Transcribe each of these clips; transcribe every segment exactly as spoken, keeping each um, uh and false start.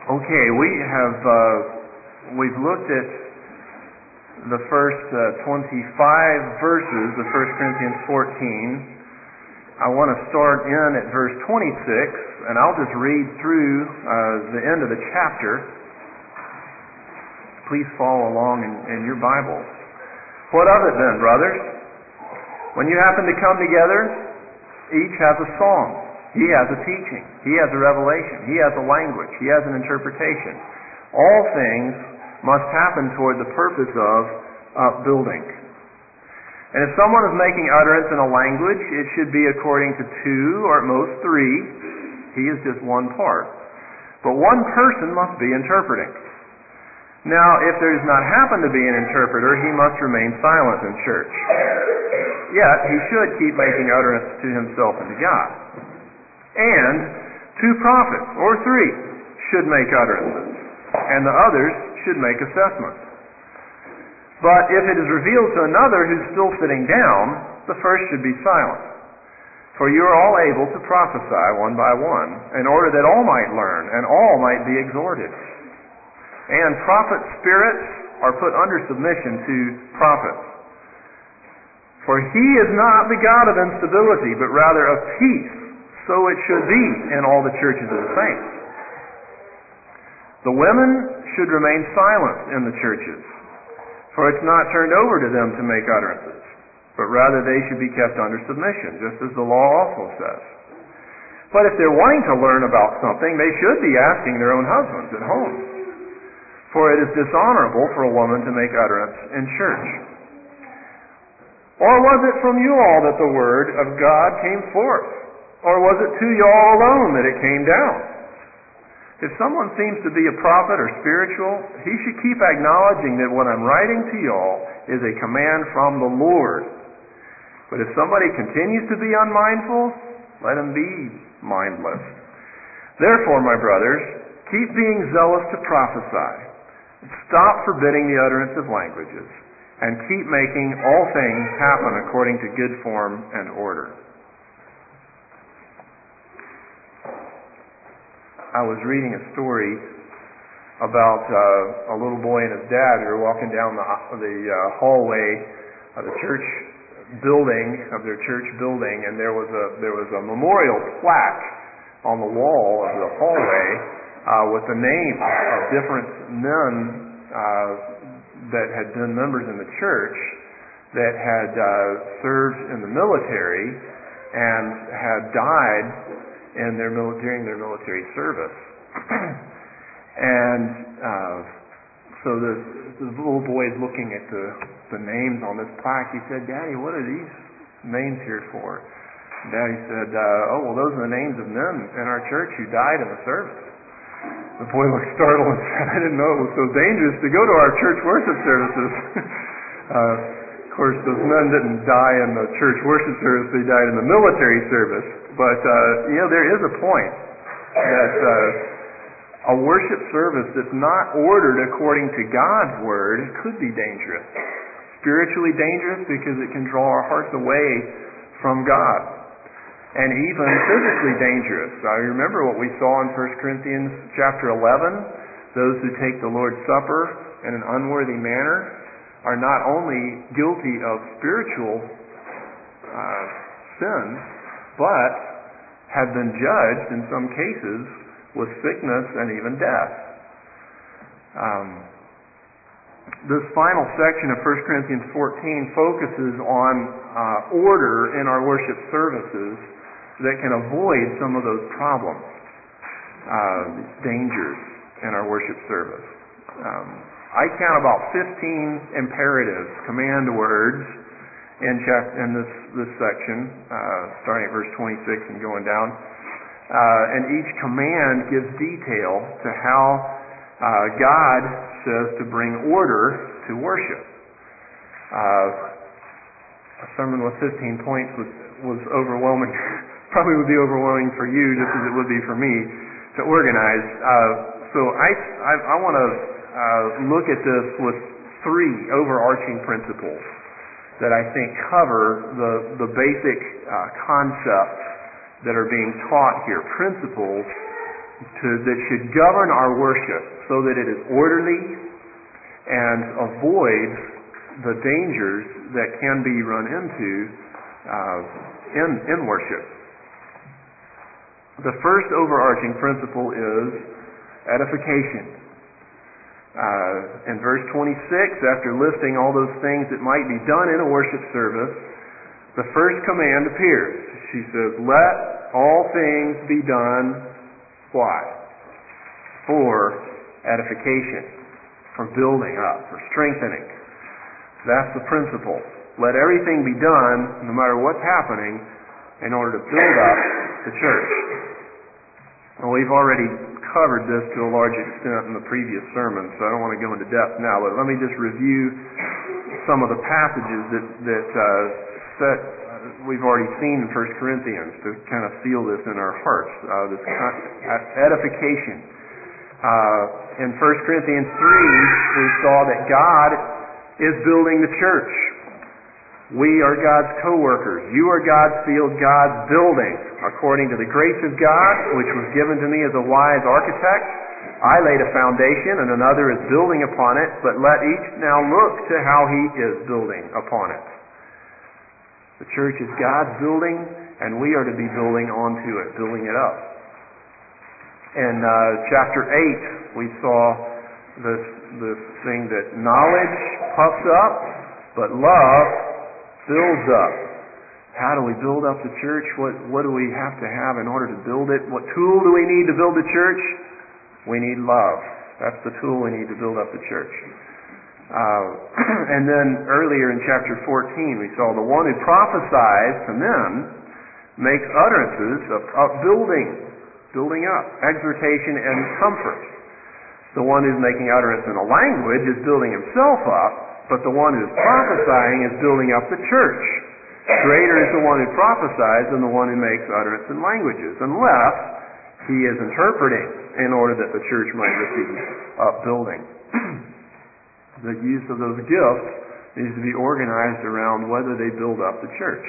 Okay, we have uh, we've looked at the first uh, twenty-five verses of First Corinthians fourteen. I want to start in at verse twenty-six, and I'll just read through uh, the end of the chapter. Please follow along in, in your Bibles. What of it then, brothers? When you happen to come together, each has a song. He has a teaching. He has a revelation. He has a language. He has an interpretation. All things must happen toward the purpose of upbuilding. And if someone is making utterance in a language, it should be according to two or at most three. He is just one part. But one person must be interpreting. Now, if there does not happen to be an interpreter, he must remain silent in church. Yet, he should keep making utterance to himself and to God. And two prophets, or three, should make utterances, and the others should make assessments. But if it is revealed to another who's still sitting down, the first should be silent. For you are all able to prophesy one by one, in order that all might learn, and all might be exhorted. And prophet spirits are put under submission to prophets. For he is not the God of instability, but rather of peace. So it should be in all the churches of the saints. The women should remain silent in the churches, for it's not turned over to them to make utterances, but rather they should be kept under submission, just as the law also says. But if they're wanting to learn about something, they should be asking their own husbands at home, for it is dishonorable for a woman to make utterance in church. Or was it from you all that the word of God came forth? Or was it to y'all alone that it came down? If someone seems to be a prophet or spiritual, he should keep acknowledging that what I'm writing to y'all is a command from the Lord. But if somebody continues to be unmindful, let him be mindless. Therefore, my brothers, keep being zealous to prophesy. Stop forbidding the utterance of languages, and keep making all things happen according to good form and order. I was reading a story about uh, a little boy and his dad who were walking down the, the uh, hallway of the church building, of their church building, and there was a there was a memorial plaque on the wall of the hallway uh, with the names of different men uh, that had been members in the church that had uh, served in the military and had died in their mil- during their military service. and uh, so the, the little boy is looking at the, the names on this plaque. He said, "Daddy, what are these names here for?" And Daddy said, uh, "Oh, well, those are the names of men in our church who died in the service." The boy looked startled and said, "I didn't know it was so dangerous to go to our church worship services." uh, of course, those men didn't die in the church worship service. They died in the military service. But, uh, you know, there is a point that uh, a worship service that's not ordered according to God's Word could be dangerous. Spiritually dangerous because it can draw our hearts away from God. And even physically dangerous. I remember what we saw in First Corinthians chapter eleven. Those who take the Lord's Supper in an unworthy manner are not only guilty of spiritual uh, sins, but have been judged in some cases with sickness and even death. Um, this final section of First Corinthians fourteen focuses on uh, order in our worship services that can avoid some of those problems, uh, dangers in our worship service. Um, I count about fifteen imperatives, command words, in chapter in this this section, uh, starting at verse twenty-six and going down. Uh, and each command gives detail to how uh, God says to bring order to worship. Uh, a sermon with fifteen points was, was overwhelming. Probably would be overwhelming for you just as it would be for me to organize. Uh, so I, I, I want to uh, look at this with three overarching principles that I think cover the, the basic uh, concepts that are being taught here. Principles to, that should govern our worship so that it is orderly and avoids the dangers that can be run into uh, in, in worship. The first overarching principle is edification. Uh, in verse twenty-six, after listing all those things that might be done in a worship service, the first command appears. She says, let all things be done, why? For edification, for building up, for strengthening. That's the principle. Let everything be done, no matter what's happening, in order to build up the church. Well, we've already covered this to a large extent in the previous sermon, so I don't want to go into depth now, but let me just review some of the passages that, that uh, set, uh, we've already seen in First Corinthians to kind of seal this in our hearts, uh, this con- edification. Uh, in First Corinthians three, we saw that God is building the church. We are God's co-workers. You are God's field, God's building. According to the grace of God, which was given to me as a wise architect, I laid a foundation and another is building upon it, but let each now look to how he is building upon it. The church is God's building, and we are to be building onto it, building it up. In uh, chapter eight, we saw this, this thing that knowledge puffs up, but love builds up. How do we build up the church? What, what do we have to have in order to build it? What tool do we need to build the church? We need love. That's the tool we need to build up the church. Uh, and then earlier in chapter fourteen, we saw the one who prophesies to men makes utterances of upbuilding, building up, exhortation and comfort. The one who's making utterance in a language is building himself up, but the one who's prophesying is building up the church. Greater is the one who prophesies than the one who makes utterance in languages, unless he is interpreting in order that the church might receive upbuilding. The use of those gifts needs to be organized around whether they build up the church.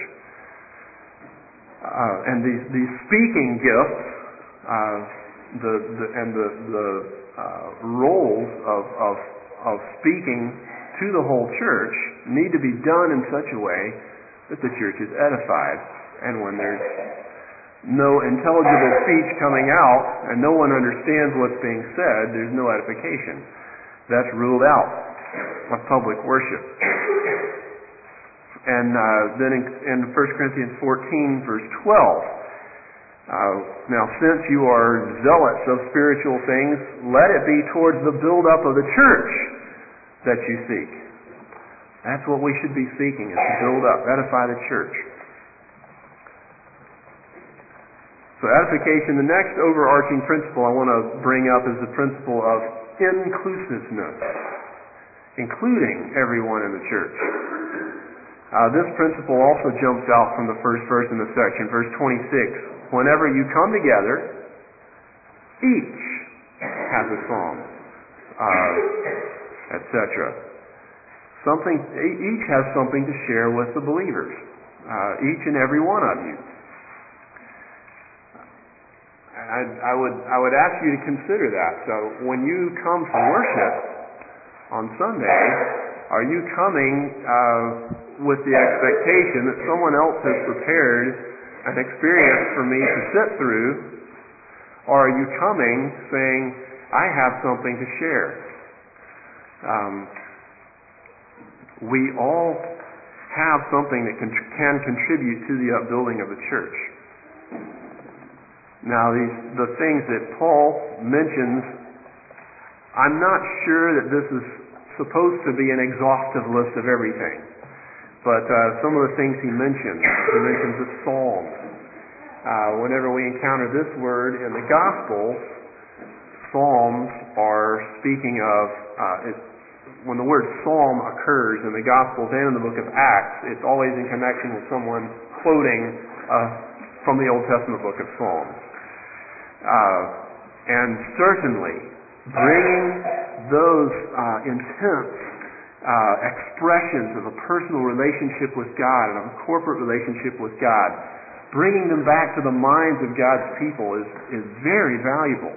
Uh, and these, these speaking gifts uh, the, the, and the, the uh, roles of, of, of speaking to the whole church need to be done in such a way that the church is edified. And when there's no intelligible speech coming out and no one understands what's being said, there's no edification. That's ruled out of public worship. And uh, then in, in First Corinthians fourteen, verse twelve, uh, now since you are zealots of spiritual things, let it be towards the build-up of the church that you seek. That's what we should be seeking, is to build up, edify the church. So edification, the next overarching principle I want to bring up is the principle of inclusiveness, including everyone in the church. Uh, this principle also jumps out from the first verse in the section, verse twenty-six. Whenever you come together, each has a psalm, uh, et cetera. Something, each has something to share with the believers, uh, each and every one of you. I, I would I would ask you to consider that. So when you come for worship on Sunday, are you coming uh, with the expectation that someone else has prepared an experience for me to sit through, or are you coming saying, I have something to share? Um, We all have something that can, can contribute to the upbuilding of the church. Now, these the things that Paul mentions, I'm not sure that this is supposed to be an exhaustive list of everything. But uh, some of the things he mentions, he mentions the Psalms. Uh, whenever we encounter this word in the Gospels, Psalms are speaking of uh, it, when the word psalm occurs in the Gospels and in the book of Acts, it's always in connection with someone quoting uh, from the Old Testament book of Psalms. Uh, and certainly, bringing those uh, intense uh, expressions of a personal relationship with God and of a corporate relationship with God bringing them back to the minds of God's people is, is very valuable.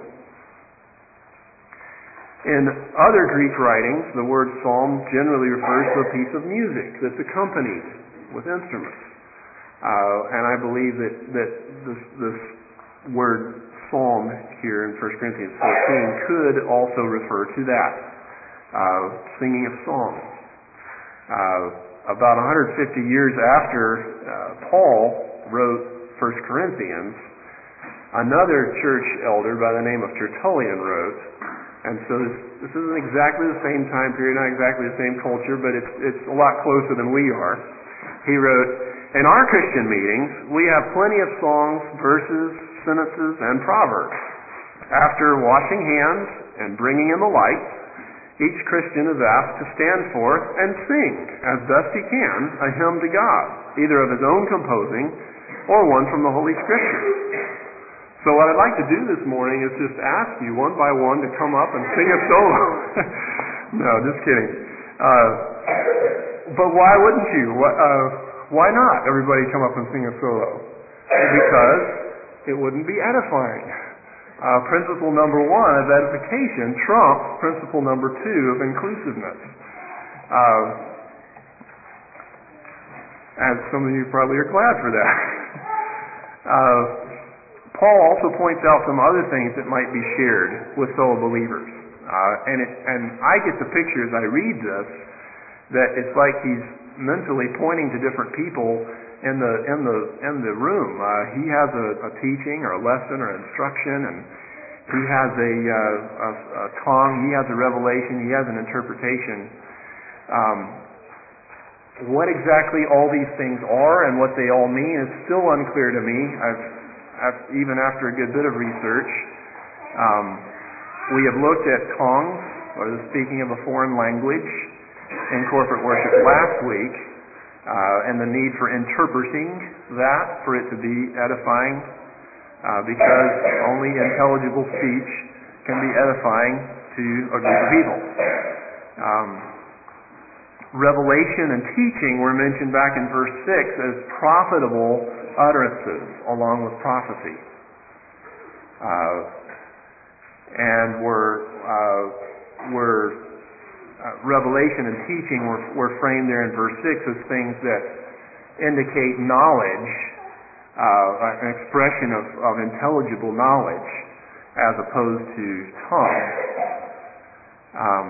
In other Greek writings, the word psalm generally refers to a piece of music that's accompanied with instruments. Uh, and I believe that, that this, this word psalm here in First Corinthians fourteen could also refer to that, uh, singing of songs. Uh, about one hundred fifty years after uh, Paul wrote First Corinthians, another church elder by the name of Tertullian wrote, and so this, this isn't exactly the same time period, not exactly the same culture, but it's, it's a lot closer than we are. He wrote, "In our Christian meetings, we have plenty of songs, verses, sentences, and proverbs. After washing hands and bringing in the lights, each Christian is asked to stand forth and sing, as best he can, a hymn to God, either of his own composing or one from the Holy Scriptures. So what I'd like to do this morning is just ask you one by one to come up and sing a solo." No, just kidding. Uh, but why wouldn't you? Why, uh, why not everybody come up and sing a solo? Because it wouldn't be edifying. Uh, principle number one of edification trumps principle number two of inclusiveness. Uh, as some of you probably are glad for that. uh, Paul also points out some other things that might be shared with fellow believers. Uh, and, it, and I get the picture as I read this that it's like he's mentally pointing to different people in the in the in the room. Uh, he has a, a teaching or a lesson or instruction, and he has a, uh, a, a tongue. He has a revelation. He has an interpretation. Um, what exactly all these things are and what they all mean is still unclear to me. I've, I've even after a good bit of research, um, we have looked at tongues or the speaking of a foreign language in corporate worship last week. Uh, and the need for interpreting that for it to be edifying, uh, because only intelligible speech can be edifying to a group of people. Um, revelation and teaching were mentioned back in verse six as profitable utterances along with prophecy. Uh, and were, uh, were Uh, revelation and teaching were, were framed there in verse six as things that indicate knowledge, uh, an expression of, of intelligible knowledge as opposed to tongue. Um,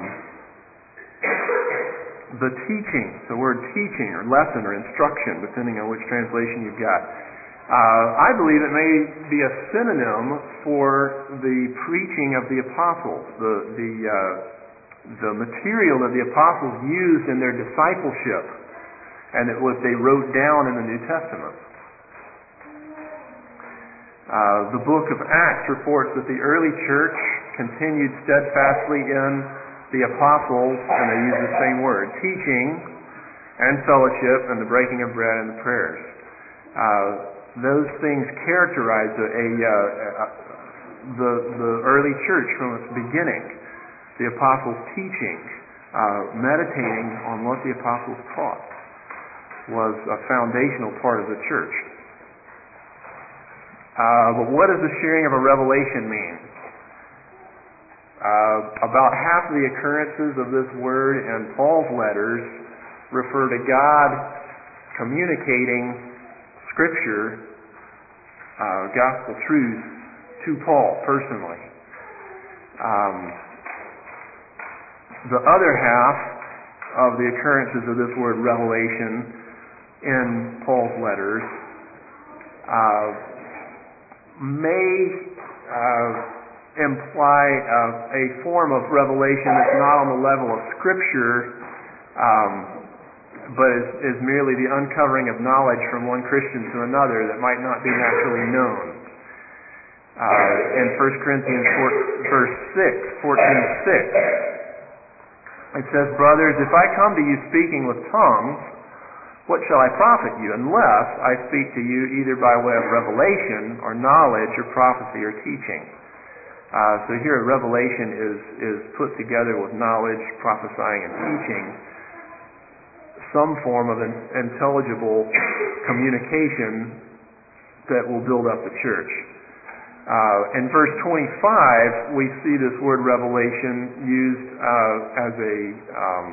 the teaching, the word teaching or lesson or instruction, depending on which translation you've got, uh, I believe it may be a synonym for the preaching of the apostles, the, the uh, the material that the apostles used in their discipleship and that what they wrote down in the New Testament. Uh, the book of Acts reports that the early church continued steadfastly in the apostles, and they use the same word, teaching and fellowship and the breaking of bread and the prayers. Uh, those things characterize a, a, a, a, the, the early church from its beginning. The apostles' teaching, uh, meditating on what the apostles taught, was a foundational part of the church. Uh, but what does the sharing of a revelation mean? Uh, about half of the occurrences of this word in Paul's letters refer to God communicating Scripture, uh, gospel truth, to Paul personally. Um, The other half of the occurrences of this word revelation in Paul's letters uh, may uh, imply uh, a form of revelation that's not on the level of Scripture, um, but is, is merely the uncovering of knowledge from one Christian to another that might not be naturally known. Uh, in First Corinthians four, verse six, fourteen six, it says, "Brothers, if I come to you speaking with tongues, what shall I profit you, unless I speak to you either by way of revelation or knowledge or prophecy or teaching?" Uh, so here revelation is, is put together with knowledge, prophesying, and teaching, some form of in, intelligible communication that will build up the church. Uh, in verse twenty-five, we see this word revelation used uh, as a um,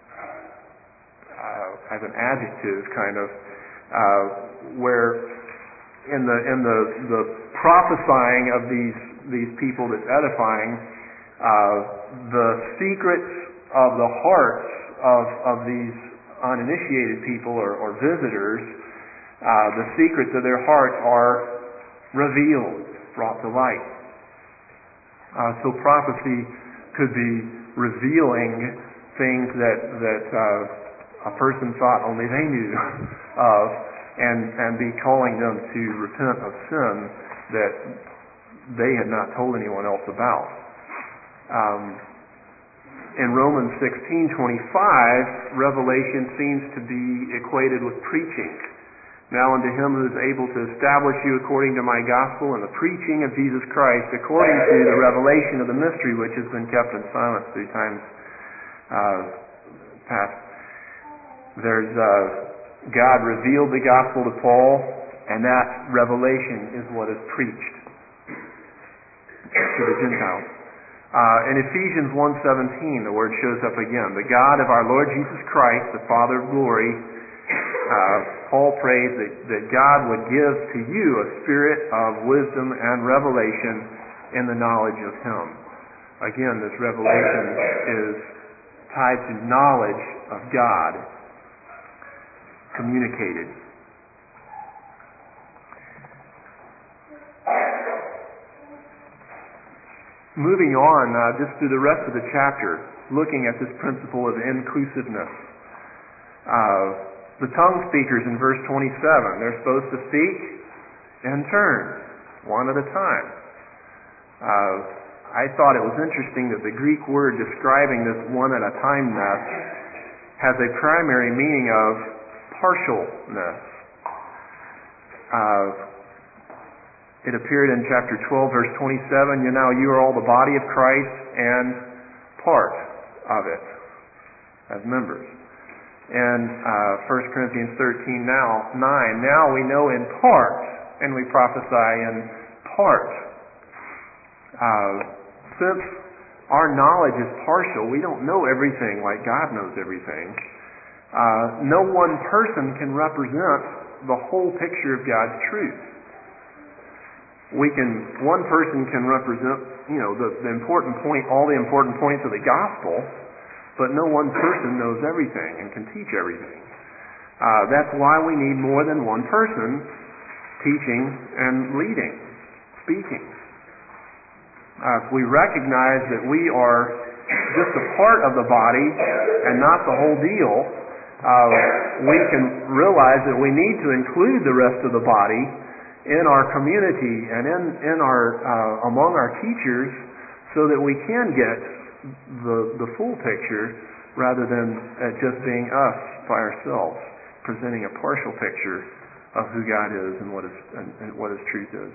uh, as an adjective, kind of, uh, where in the in the the prophesying of these these people that's edifying, uh, the secrets of the hearts of of these uninitiated people or, or visitors, uh, the secrets of their hearts are revealed, brought to light. Uh, so prophecy could be revealing things that that uh, a person thought only they knew of, and and be calling them to repent of sin that they had not told anyone else about. Um, in Romans sixteen twenty-five, revelation seems to be equated with preaching. Now unto him who is able to establish you according to my gospel and the preaching of Jesus Christ, according to the revelation of the mystery which has been kept in silence through times uh, past. There's uh, God revealed the gospel to Paul, and that revelation is what is preached to the Gentiles. Uh, in Ephesians one seventeen, the word shows up again. The God of our Lord Jesus Christ, the Father of glory, uh, Paul prays that, that God would give to you a spirit of wisdom and revelation in the knowledge of Him. Again, this revelation is tied to knowledge of God communicated. Moving on uh, just through the rest of the chapter, looking at this principle of inclusiveness. Uh, the tongue speakers in verse twenty-seven, they're supposed to speak in turn, one at a time. Uh, I thought it was interesting that the Greek word describing this one at a timeness has a primary meaning of partialness. Uh, It appeared in chapter twelve, verse twenty-seven, you know, you are all the body of Christ and part of it as members. And uh, First Corinthians thirteen, now nine, now we know in part, and we prophesy in part. Uh, since our knowledge is partial, we don't know everything like God knows everything. Uh, no one person can represent the whole picture of God's truth. We can, one person can represent, you know, the, the important point, all the important points of the gospel, but no one person knows everything and can teach everything. Uh, that's why we need more than one person teaching and leading, speaking. Uh, if we recognize that we are just a part of the body and not the whole deal, uh, we can realize that we need to include the rest of the body in our community and in, in our uh, among our teachers, so that we can get the the full picture rather than uh, just being us by ourselves, presenting a partial picture of who God is and what His and, and what His truth is.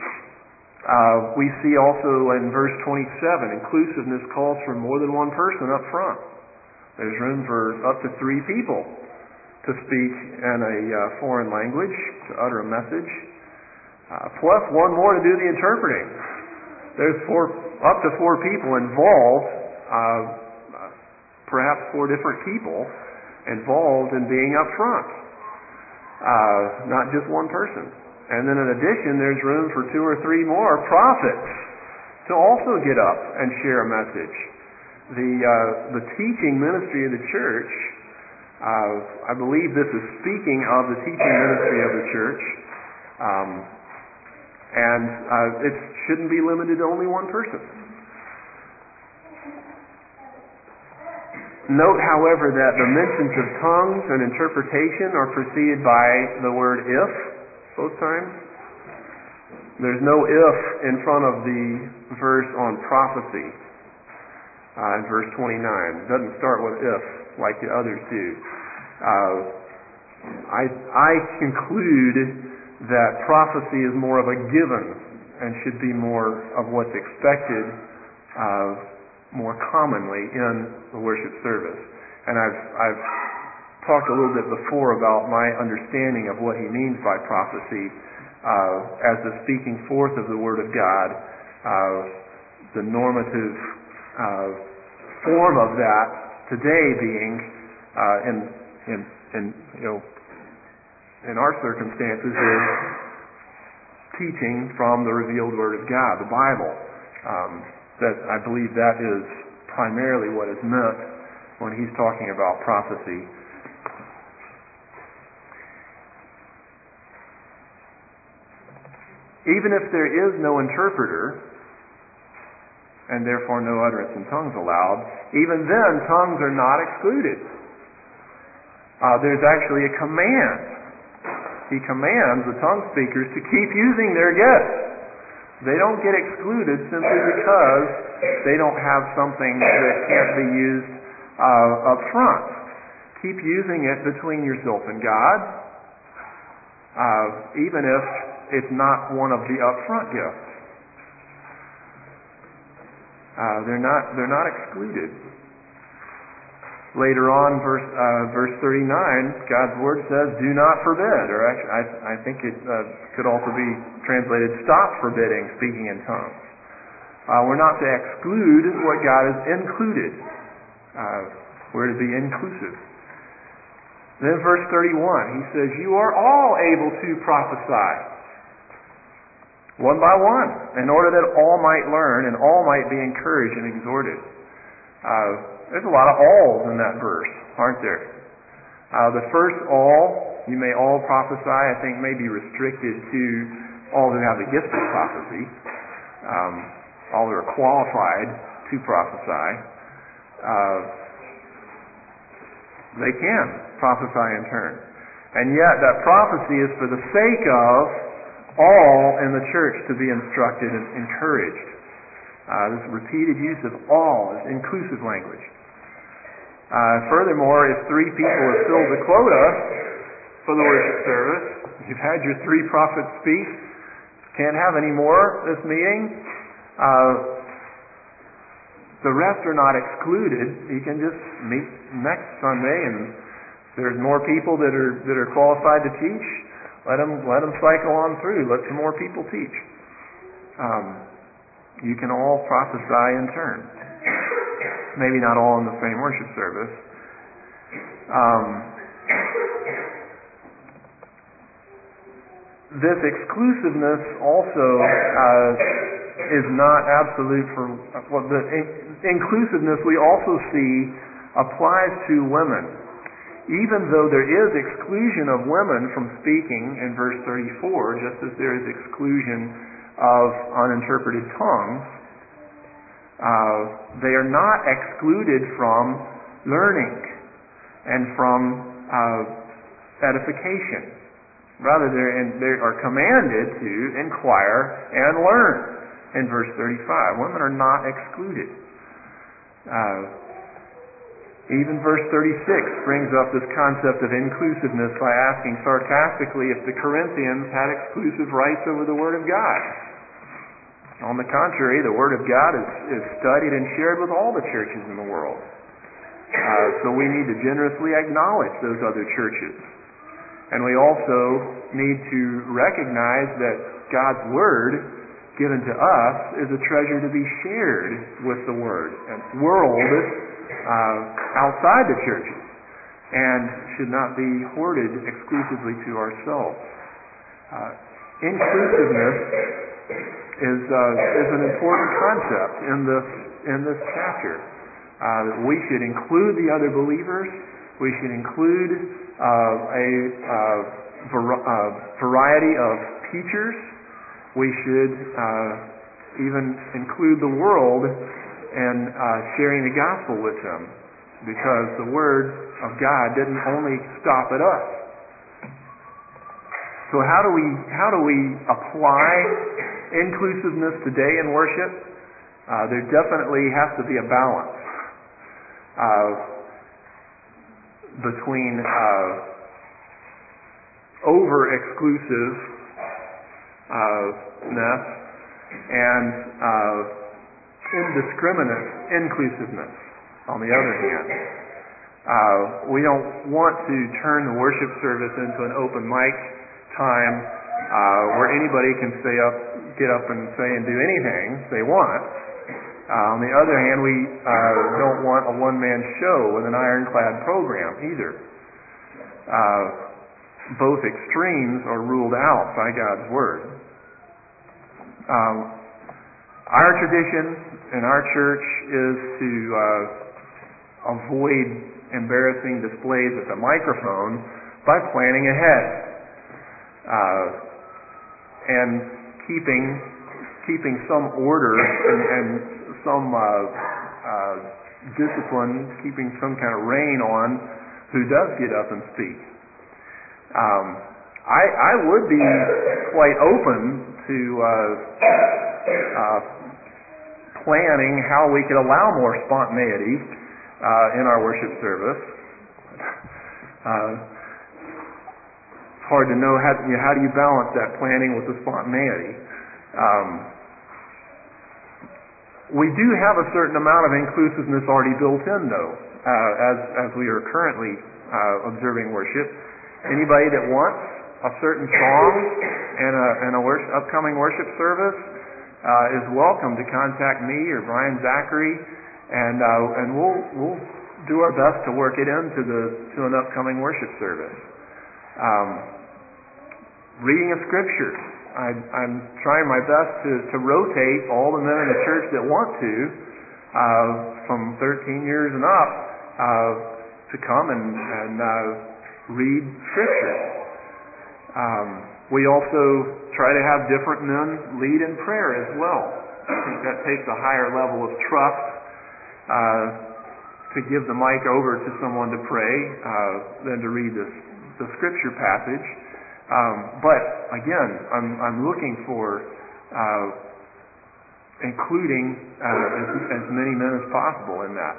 Uh, we see also in verse twenty-seven, inclusiveness calls for more than one person up front. There's room for up to three people to speak in a uh, foreign language, to utter a message. Uh, plus one more to do the interpreting. There's four, up to four people involved, uh, perhaps four different people involved in being up front, uh, not just one person. And then in addition, there's room for two or three more prophets to also get up and share a message. The uh, the teaching ministry of the church, uh, I believe this is speaking of the teaching ministry of the church. Um, And uh, it shouldn't be limited to only one person. Note, however, that the mentions of tongues and interpretation are preceded by the word if, both times. There's no if in front of the verse on prophecy uh, in verse twenty-nine. It doesn't start with if like the others do. Uh, I, I conclude that prophecy is more of a given and should be more of what's expected uh, more commonly in the worship service. And I've, I've talked a little bit before about my understanding of what he means by prophecy. uh, as the speaking forth of the Word of God, uh, the normative uh, form of that today being uh, in, in, in, you know, in our circumstances is teaching from the revealed Word of God, the Bible. Um, that I believe that is primarily what is meant when he's talking about prophecy. Even if there is no interpreter, and therefore no utterance in tongues allowed, even then tongues are not excluded. Uh, there's actually a command. He commands the tongue speakers to keep using their gifts. They don't get excluded simply because they don't have something that can't be used uh, up front. Keep using it between yourself and God, uh, even if it's not one of the upfront gifts. Uh, they're not they're not excluded. Later on, verse uh, verse thirty-nine, God's word says, "Do not forbid," or actually, I, I think it uh, could also be translated, "Stop forbidding speaking in tongues." Uh, we're not to exclude what God has included. Uh, we're to be inclusive. Then verse thirty-one, he says, "You are all able to prophesy, one by one, in order that all might learn and all might be encouraged and exhorted." Uh, there's a lot of alls in that verse, aren't there? Uh, the first all, you may all prophesy, I think may be restricted to all who have the gift of prophecy, um, all who are qualified to prophesy. Uh, they can prophesy in turn. And yet that prophecy is for the sake of all in the church to be instructed and encouraged. Uh, this repeated use of all is inclusive language. Uh, furthermore, if three people have filled the quota for the worship service, you've had your three prophets speak, can't have any more this meeting, uh, the rest are not excluded. You can just meet next Sunday, and if there's more people that are that are qualified to teach, let them let them cycle on through. Let some more people teach. Um, You can all prophesy in turn. Maybe not all in the same worship service. Um, this exclusiveness also uh, is not absolute for... Well, the in- inclusiveness we also see applies to women. Even though there is exclusion of women from speaking in verse thirty-four, just as there is exclusion of uninterpreted tongues, uh, they are not excluded from learning and from uh, edification. Rather, in, they are commanded to inquire and learn in verse thirty-five. Women are not excluded. Uh, even verse thirty-six brings up this concept of inclusiveness by asking sarcastically if the Corinthians had exclusive rights over the Word of God. On the contrary, the Word of God is, is studied and shared with all the churches in the world. Uh, so we need to generously acknowledge those other churches. And we also need to recognize that God's Word given to us is a treasure to be shared with the Word and world uh, outside the churches, and should not be hoarded exclusively to ourselves. Uh, inclusiveness is uh, is an important concept in this in this chapter. Uh, that we should include the other believers. We should include uh, a uh, var- uh, variety of teachers. We should uh, even include the world in uh, sharing the gospel with them, because the Word of God didn't only stop at us. So how do we how do we apply inclusiveness today in worship? Uh, there definitely has to be a balance uh, between uh, over-exclusive uh, ness and uh, indiscriminate inclusiveness. On the other hand, uh, we don't want to turn the worship service into an open mic time uh, where anybody can stay up, get up and say and do anything they want. Uh, on the other hand, we uh, don't want a one-man show with an ironclad program either. Uh, both extremes are ruled out by God's Word. Um, our tradition in our church is to uh, avoid embarrassing displays at the microphone by planning ahead uh, and keeping keeping some order and, and some uh, uh, discipline, keeping some kind of rein on who does get up and speak. Um, I, I would be quite open to uh, uh, planning how we could allow more spontaneity uh, in our worship service. Uh, it's hard to know how, you know, how do you balance that planning with the spontaneity. Um, we do have a certain amount of inclusiveness already built in, though, uh, as as we are currently uh, observing worship. Anybody that wants a certain song and a, and a worship, upcoming worship service uh, is welcome to contact me or Brian Zachary, and uh, and we'll we'll do our best to work it into the to an upcoming worship service. Um, reading of Scripture, I, I'm trying my best to, to rotate all the men in the church that want to, uh, from thirteen years and up, uh, to come and and uh, read Scripture. Um, we also try to have different men lead in prayer as well. I think that takes a higher level of trust uh, to give the mic over to someone to pray uh, than to read this, the Scripture passage. Um, but again, I'm, I'm looking for uh, including uh, as, as many men as possible in that.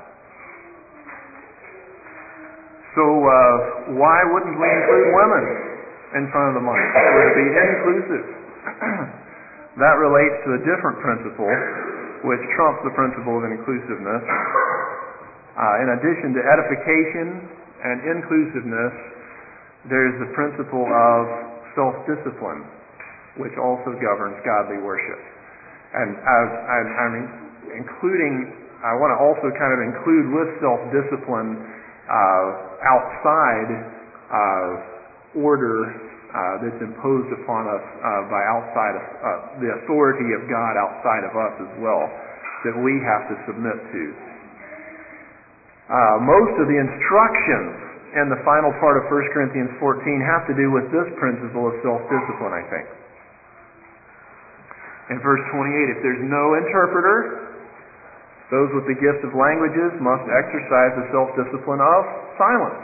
So uh, why wouldn't we include women in front of the mic? Would it be inclusive? That relates to a different principle, which trumps the principle of inclusiveness. Uh, in addition to edification and inclusiveness, there's the principle of self-discipline, which also governs godly worship. And I, I, I'm including, I want to also kind of include with self-discipline uh, outside uh, order uh, that's imposed upon us uh, by outside of uh, the authority of God outside of us as well, that we have to submit to. Uh, most of the instructions in the final part of First Corinthians fourteen have to do with this principle of self-discipline, I think. In verse twenty-eight, if there's no interpreter, those with the gift of languages must exercise the self-discipline of silence,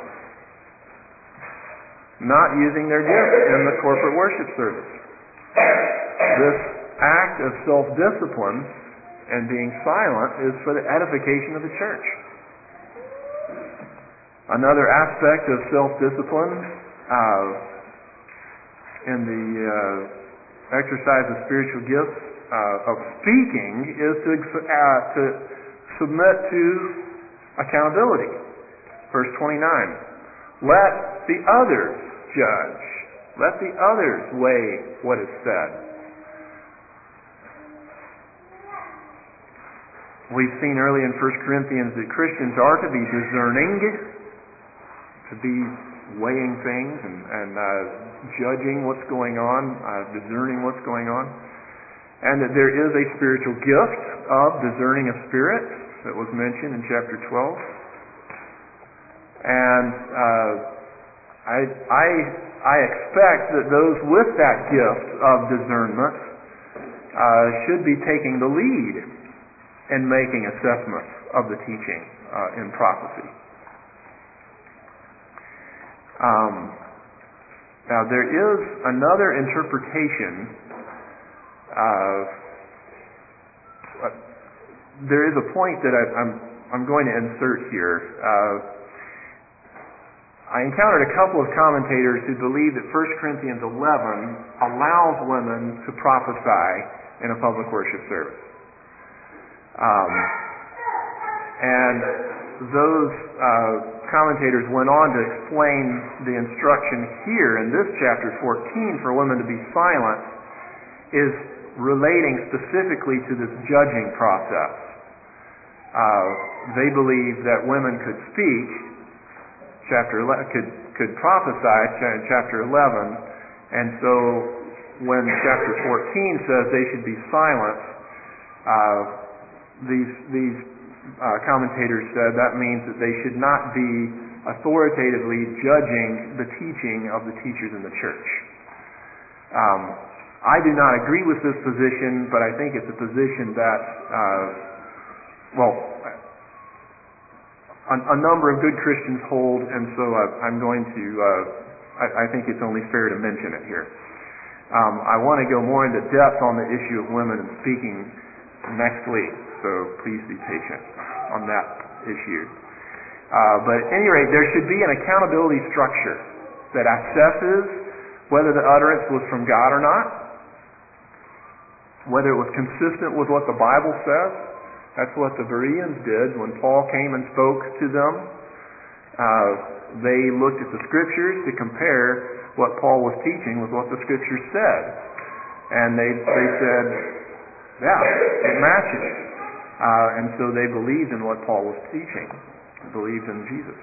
not using their gift in the corporate worship service. This act of self-discipline and being silent is for the edification of the church. Another aspect of self-discipline uh, in the uh, exercise of spiritual gifts uh, of speaking is to, uh, to submit to accountability. Verse twenty-nine, let the others judge. Let the others weigh what is said. We've seen early in First Corinthians that Christians are to be discerning, to be weighing things and, and uh, judging what's going on, uh, discerning what's going on, and that there is a spiritual gift of discerning of spirits that was mentioned in chapter twelve. And uh, I, I, I expect that those with that gift of discernment uh, should be taking the lead in making assessments of the teaching uh, in prophecy. Um, now there is another interpretation. Uh, there is a point that I, I'm I'm going to insert here. Uh, I encountered a couple of commentators who believe that First Corinthians eleven allows women to prophesy in a public worship service. Um, and those uh, commentators went on to explain the instruction here in this chapter fourteen for women to be silent is relating specifically to this judging process. Uh, they believe that women could speak, chapter eleven, could could prophesy in chapter eleven, and so when chapter fourteen says they should be silent, uh, these these uh, commentators said that means that they should not be authoritatively judging the teaching of the teachers in the church. Um, I do not agree with this position, but I think it's a position that, uh, well, a, a number of good Christians hold, and so uh, I'm going to, uh, I, I think it's only fair to mention it here. Um, I want to go more into depth on the issue of women and speaking next week, so please be patient on that issue. Uh, but at any rate, there should be an accountability structure that assesses whether the utterance was from God or not, whether it was consistent with what the Bible says. That's what the Bereans did when Paul came and spoke to them. Uh, they looked at the Scriptures to compare what Paul was teaching with what the Scriptures said. And they they said, yeah, it matches. Uh, and so they believed in what Paul was teaching, believed in Jesus.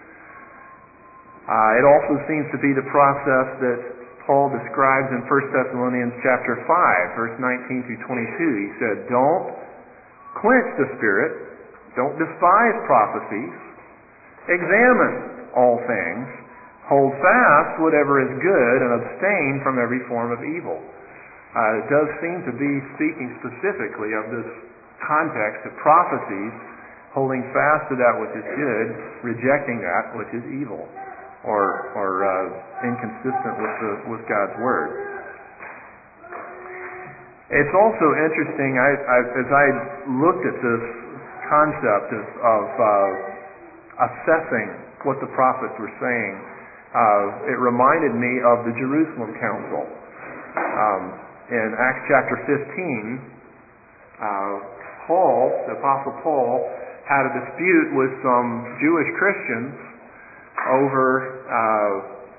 Uh, it also seems to be the process that Paul describes in First Thessalonians chapter five, verse nineteen through twenty-two. He said, don't quench the Spirit, don't despise prophecies, examine all things, hold fast whatever is good, and abstain from every form of evil. Uh, it does seem to be speaking specifically of this context of prophecies, holding fast to that which is good, rejecting that which is evil, or or uh, inconsistent with the with God's word. It's also interesting, I, I, as I looked at this concept of, of uh, assessing what the prophets were saying, uh, it reminded me of the Jerusalem Council. Um, in Acts chapter fifteen, uh, Paul, the Apostle Paul, had a dispute with some Jewish Christians over uh,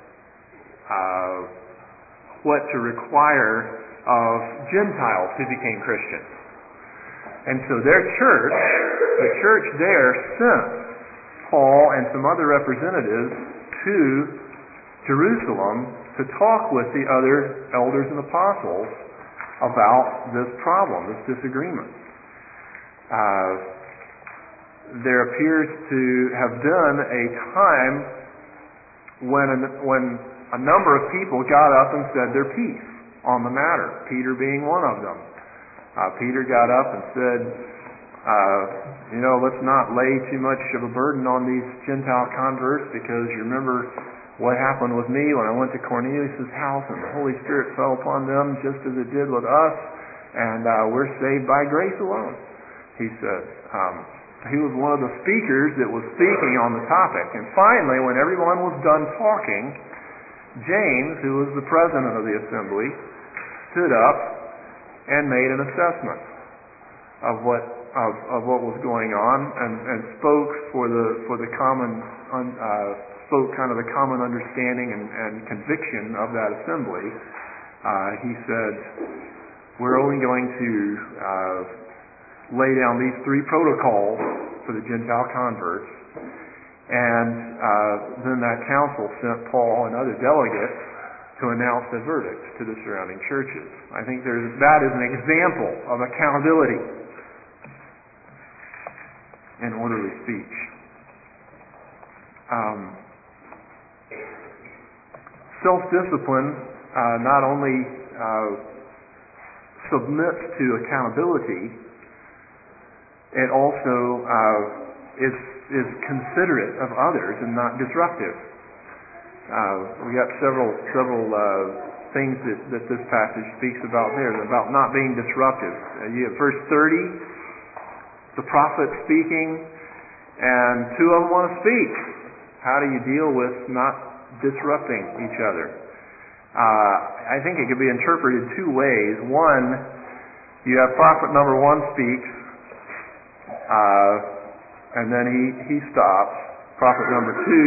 uh, what to require of Gentiles who became Christians. And so their church, the church there, sent Paul and some other representatives to Jerusalem to talk with the other elders and apostles about this problem, this disagreement. Uh, there appears to have been a time when a, when a number of people got up and said their piece on the matter, Peter being one of them. Uh, Peter got up and said, uh, you know, let's not lay too much of a burden on these Gentile converts, because you remember what happened with me when I went to Cornelius' house and the Holy Spirit fell upon them just as it did with us, and uh, we're saved by grace alone. He said, um, he was one of the speakers that was speaking on the topic. And finally, when everyone was done talking, James, who was the president of the assembly, stood up and made an assessment of what of, of what was going on, and, and spoke for the for the common uh, spoke kind of the common understanding and, and conviction of that assembly. Uh, he said, "We're only going to uh, lay down these three protocols for the Gentile converts." And uh, then that council sent Paul and other delegates to announce a verdict to the surrounding churches. I think there's, that is an example of accountability in orderly speech. Um, self-discipline uh, not only uh, submits to accountability, it also uh, is is considerate of others and not disruptive. Uh, we got several several uh, things that, that this passage speaks about there, about not being disruptive. Uh, you have verse thirty, the prophet speaking, and two of them want to speak. How do you deal with not disrupting each other? Uh, I think it could be interpreted two ways. One, you have prophet number one speaks, uh, and then he, he stops, Prophet number two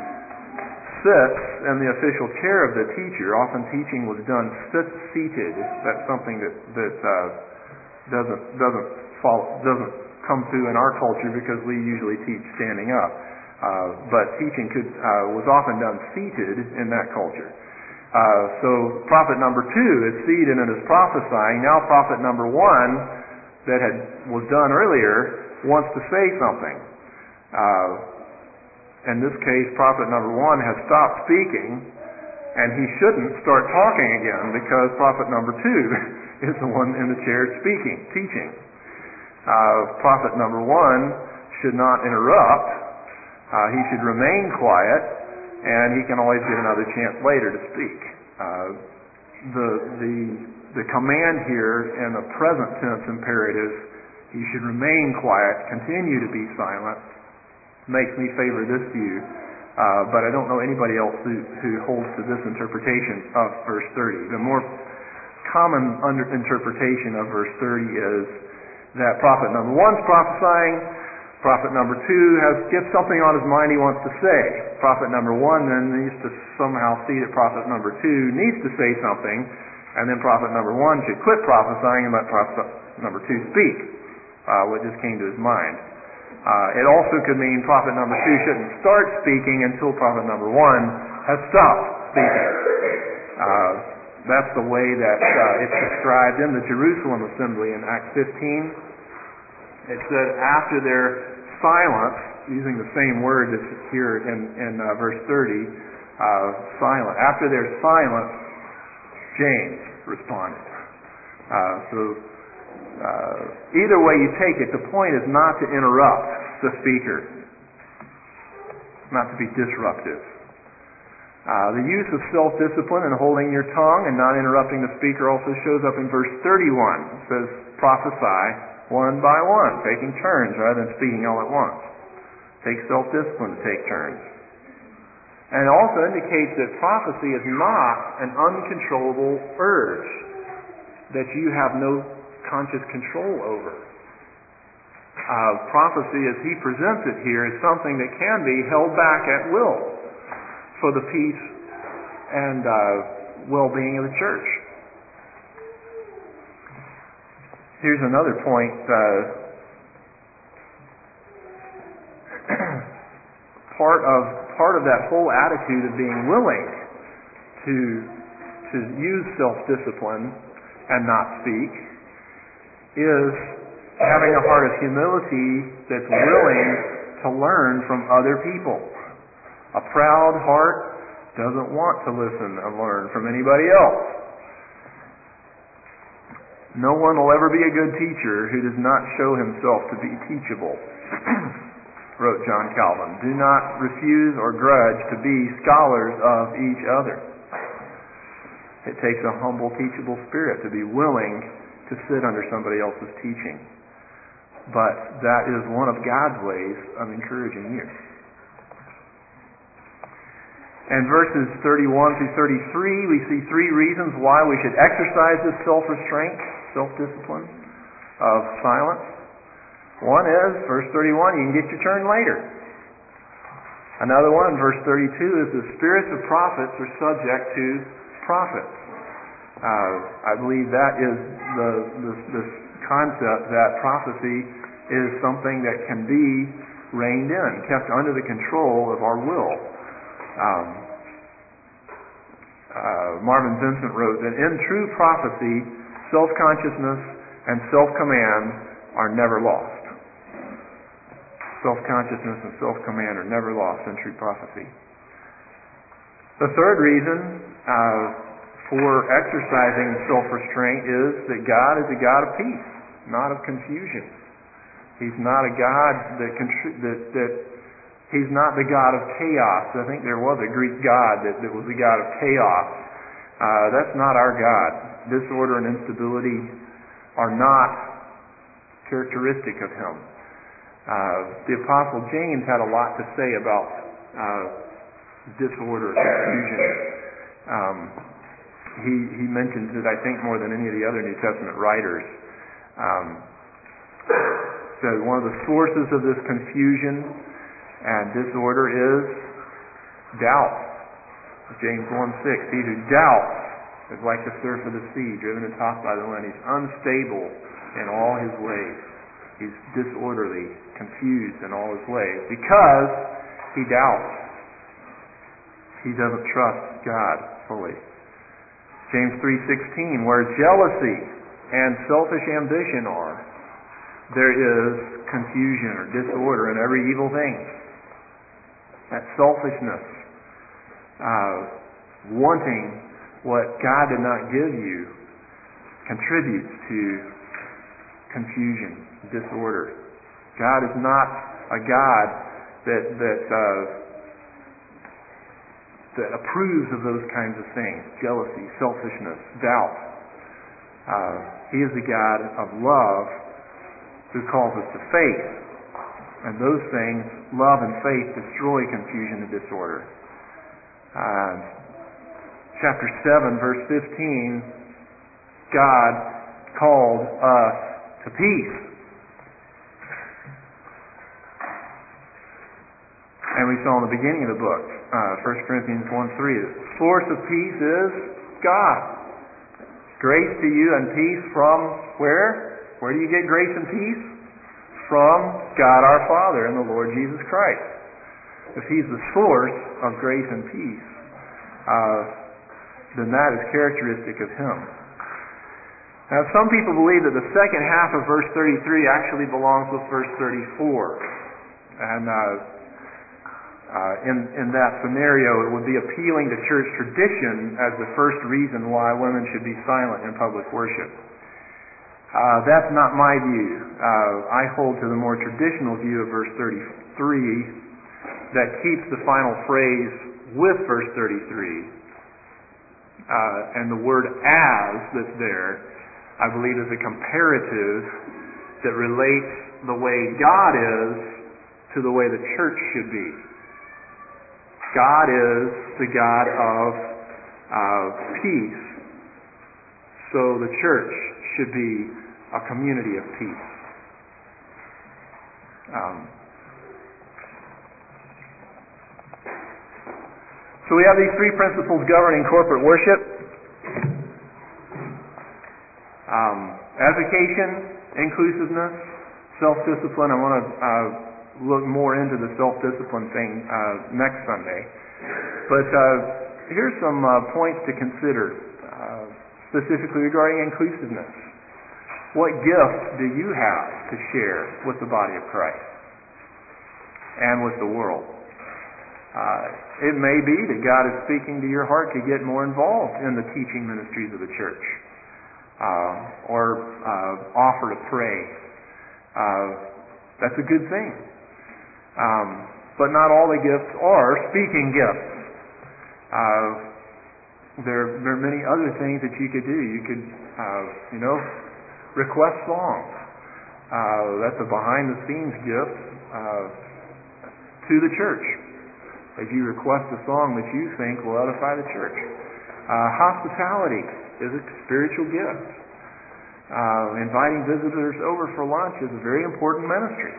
sits in the official chair of the teacher. Often teaching was done sit seated. That's something that that uh, doesn't doesn't follow, doesn't come through in our culture because we usually teach standing up. Uh, but teaching could uh, was often done seated in that culture. Uh, so prophet number two is seated and is prophesying. Now prophet number one that had was done earlier wants to say something. Uh, in this case, prophet number one has stopped speaking, and he shouldn't start talking again because prophet number two is the one in the chair speaking, teaching. Uh, prophet number one should not interrupt. Uh, he should remain quiet, and he can always get another chance later to speak. Uh, the the the command here in a present tense imperative, he should remain quiet, continue to be silent, makes me favor this view. Uh, but I don't know anybody else who, who holds to this interpretation of verse thirty. The more common under interpretation of verse thirty is that prophet number one's prophesying, prophet number two has gets something on his mind he wants to say. Prophet number one then needs to somehow see that prophet number two needs to say something, and then prophet number one should quit prophesying and let prophet number two speak uh, what just came to his mind. Uh, it also could mean prophet number two shouldn't start speaking until prophet number one has stopped speaking. Uh, that's the way that uh, it's described in the Jerusalem assembly in Acts fifteen. It said after their silence, using the same word that's here in, in uh, verse thirty, uh, silent. After their silence, James responded. Uh, so uh, either way you take it, the point is not to interrupt the speaker, not to be disruptive. Uh, the use of self-discipline and holding your tongue and not interrupting the speaker also shows up in verse thirty-one. It says, prophesy one by one, taking turns rather than speaking all at once. Take self-discipline to take turns. And it also indicates that prophecy is not an uncontrollable urge that you have no conscious control over. Uh, prophecy, as he presents it here, is something that can be held back at will for the peace and uh, well-being of the church. Here's another point. Uh, part of part of that whole attitude of being willing to to use self-discipline and not speak is having a heart of humility that's willing to learn from other people. A proud heart doesn't want to listen and learn from anybody else. No one will ever be a good teacher who does not show himself to be teachable, wrote John Calvin. Do not refuse or grudge to be scholars of each other. It takes a humble, teachable spirit to be willing to sit under somebody else's teaching. But that is one of God's ways of encouraging you. And verses thirty-one through thirty-three, we see three reasons why we should exercise this self-restraint, self-discipline of silence. One is, verse thirty-one, you can get your turn later. Another one, verse thirty-two, is the spirits of prophets are subject to prophets. Uh, I believe that is the, the this concept that prophecy is something that can be reined in, kept under the control of our will. Um, uh, Marvin Vincent wrote that in true prophecy, self-consciousness and self-command are never lost. Self-consciousness and self-command are never lost in true prophecy. The third reason uh, for exercising self-restraint is that God is a God of peace, not of confusion. He's not a God that contri- that that He's not the God of chaos. I think there was a Greek god that, that was the God of chaos. Uh, that's not our God. Disorder and instability are not characteristic of Him. Uh, the Apostle James had a lot to say about uh, disorder and confusion. Um, he, he mentions it, I think, more than any of the other New Testament writers. Um, said one of the sources of this confusion And disorder is doubt. James one six, he who doubts is like the surf of the sea, driven and tossed by the wind. He's unstable in all his ways. He's disorderly, confused in all his ways, because he doubts. He doesn't trust God fully. James three sixteen, where jealousy and selfish ambition are, there is confusion or disorder in every evil thing. That selfishness, uh, wanting what God did not give you, contributes to confusion, disorder. God is not a God that that uh, that approves of those kinds of things: jealousy, selfishness, doubt. Uh, he is a God of love who calls us to faith, and those things, love and faith, destroy confusion and disorder. Uh, chapter seven, verse fifteen, God called us to peace. And we saw in the beginning of the book, uh, First Corinthians one three, the source of peace is God. Grace to you and peace from where? Where do you get grace and peace? From God our Father and the Lord Jesus Christ. If He's the source of grace and peace, uh, then that is characteristic of Him. Now, some people believe that the second half of verse thirty-three actually belongs with verse thirty-four. And uh, uh, in, in that scenario, it would be appealing to church tradition as the first reason why women should be silent in public worship. Uh, that's not my view. Uh, I hold to the more traditional view of verse thirty-three that keeps the final phrase with verse thirty-three. Uh, and the word as that's there, I believe, is a comparative that relates the way God is to the way the church should be. God is the God of uh, peace, so the church should be a community of peace. Um, so we have these three principles governing corporate worship. Um, advocation, inclusiveness, self-discipline. I want to uh, look more into the self-discipline thing uh, next Sunday. But uh, here's some uh, points to consider, uh, specifically regarding inclusiveness. What gift do you have to share with the body of Christ and with the world? Uh, it may be that God is speaking to your heart to get more involved in the teaching ministries of the church. Uh, or uh, offer to pray. Uh, that's a good thing. Um, but not all the gifts are speaking gifts. Uh, there, there are many other things that you could do. You could, uh, you know, request songs. Uh, that's a behind-the-scenes gift uh, to the church. As you request a song that you think will edify the church. Uh, hospitality is a spiritual gift. Uh, inviting visitors over for lunch is a very important ministry.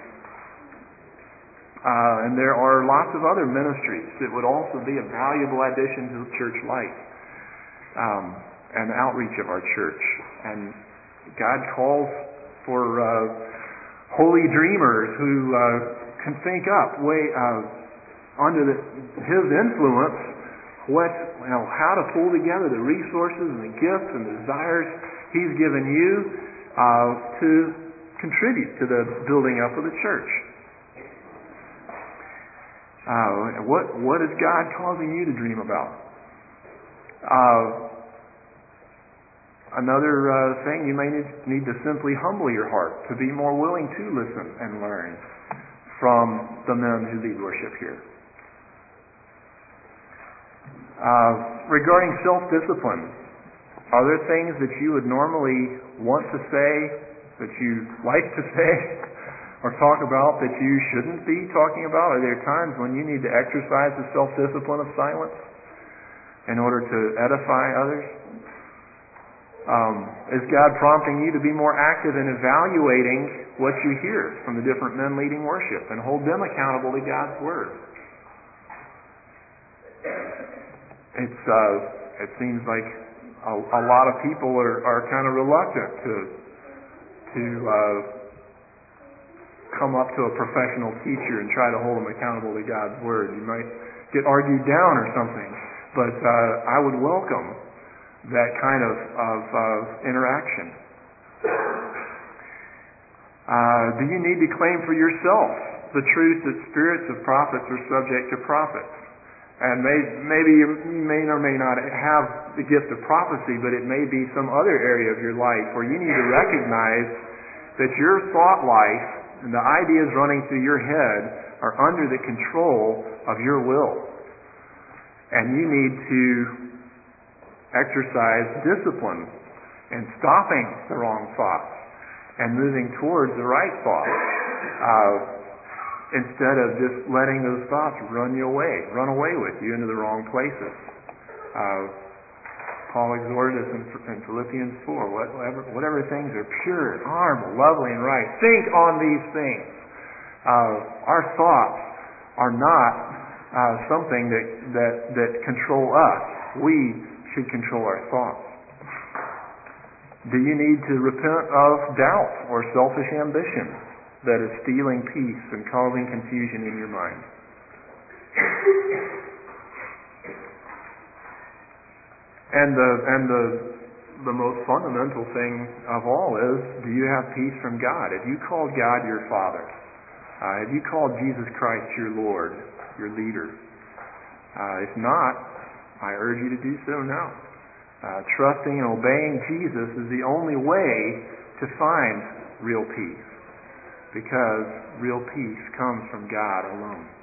Uh, and there are lots of other ministries that would also be a valuable addition to church life um, and the outreach of our church. And God calls for uh, holy dreamers who uh, can think up way uh, under the, His influence what, you know, how to pull together the resources and the gifts and the desires He's given you uh, to contribute to the building up of the church. Uh, what what is God causing you to dream about? Uh, another uh, thing, you may need, need to simply humble your heart to be more willing to listen and learn from the men who lead worship here. Uh, regarding self-discipline, are there things that you would normally want to say, that you like to say, or talk about that you shouldn't be talking about? Are there times when you need to exercise the self-discipline of silence in order to edify others? Um, is God prompting you to be more active in evaluating what you hear from the different men leading worship and hold them accountable to God's Word. It's uh, it seems like a, a lot of people are, are kind of reluctant to to uh, come up to a professional teacher and try to hold them accountable to God's Word. You might get argued down or something, but uh, I would welcome that kind of, of uh, interaction. Uh, do you need to claim for yourself the truth that spirits of prophets are subject to prophets? And may, maybe you may or may not have the gift of prophecy, but it may be some other area of your life where you need to recognize that your thought life and the ideas running through your head are under the control of your will. And you need to exercise discipline in stopping the wrong thoughts and moving towards the right thoughts. Uh, instead of just letting those thoughts run you away, run away with you into the wrong places. Uh, Paul exhorted us in, in Philippians four, whatever, whatever things are pure and honorable, lovely and right, think on these things. Uh, our thoughts are not uh, something that, that, that control us. We should control our thoughts. Do you need to repent of doubt or selfish ambition that is stealing peace and causing confusion in your mind? And the and the the most fundamental thing of all is, do you have peace from God? Have you called God your Father? Uh, have you called Jesus Christ your Lord, your leader? Uh, if not, I urge you to do so now. Uh, trusting and obeying Jesus is the only way to find real peace, because real peace comes from God alone.